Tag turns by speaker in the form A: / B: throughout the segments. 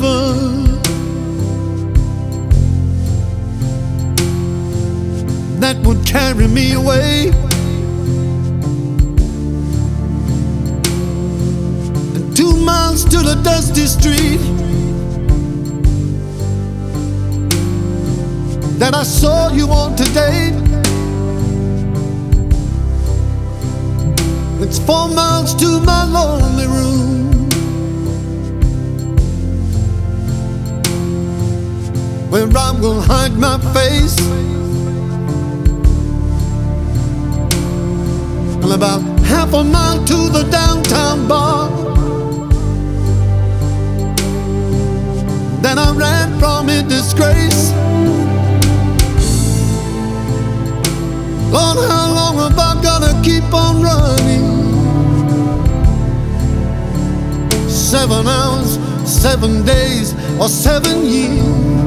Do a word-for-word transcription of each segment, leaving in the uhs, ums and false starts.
A: river that would carry me away, and two miles to the dusty street that I saw you on today. It's four miles to my lonely room, where I will hide my face, and about half a mile to the downtown bar that I ran from in disgrace. Lord, how long have I gotta keep on running? Seven hours, seven days, or seven years.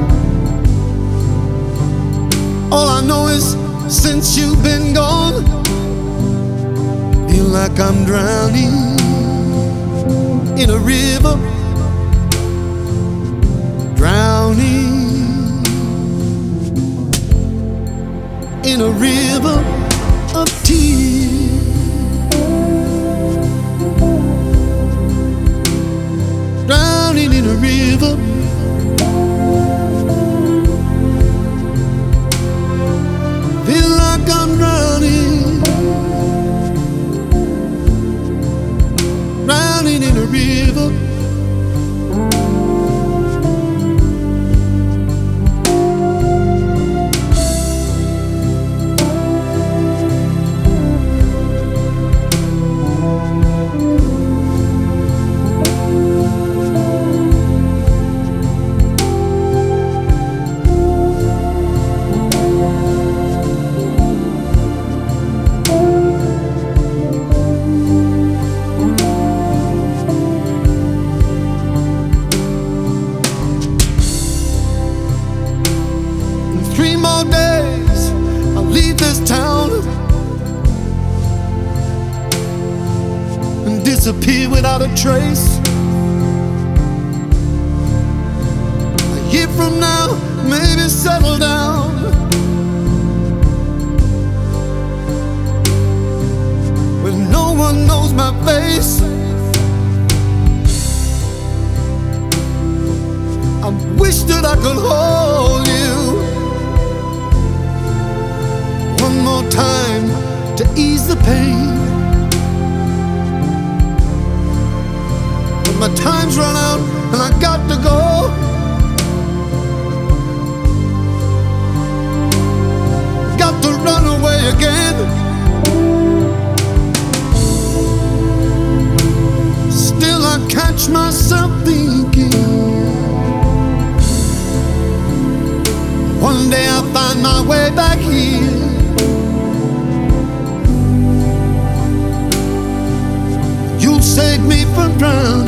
A: All I know is since you've been gone, feel like I'm drowning in a river, drowning in a river of tears. Drowning in a river, feel like I'm drowning, drowning in a river. Three more days, I'll leave this town and disappear without a trace. A year from now, maybe settle down, where no one knows my face. I wish that I could hold you one more time to ease the pain, but my time's run out and I got to go. Got to run away again. Still I catch myself thinking, one day I'll find my way back here. You'll save me from drowning.